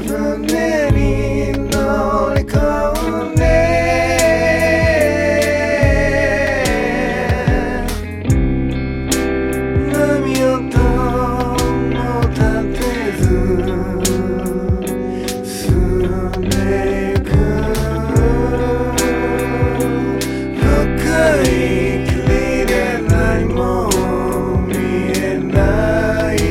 船に乗り込んで波音も立てず進んでいく深い霧で何も見えない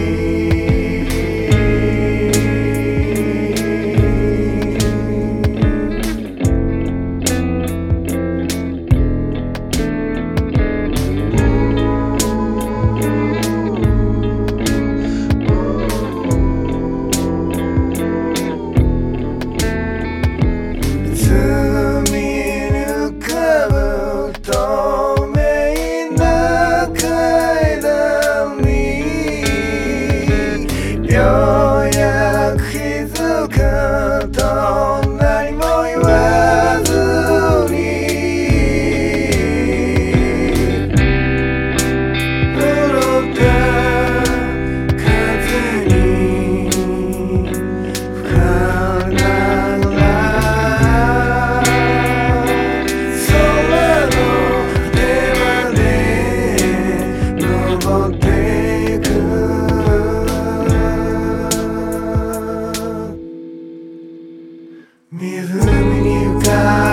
ようやく気づくと何も言わずに潤った風に吹かれながら空の果てまで登っていく湖に浮かぶ